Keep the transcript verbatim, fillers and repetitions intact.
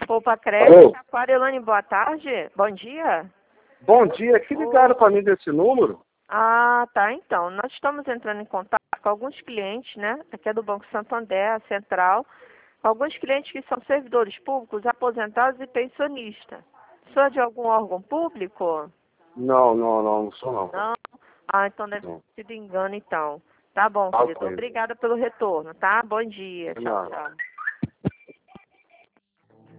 Poupa Crédito, Aquarelane, boa tarde. Bom dia. Bom dia, que ligaram para mim desse número? Ah, tá, então. Nós estamos entrando em contato com alguns clientes, né? Aqui é do Banco Santander, a Central. Alguns clientes que são servidores públicos, aposentados e pensionistas. O senhor é de algum órgão público? Não, não, não, não sou não. Não? Ah, então deve Não. ter sido engano, então. Tá bom, Ah, querido. ok. Obrigada pelo retorno, tá? Bom dia. De Tchau, nada. tchau.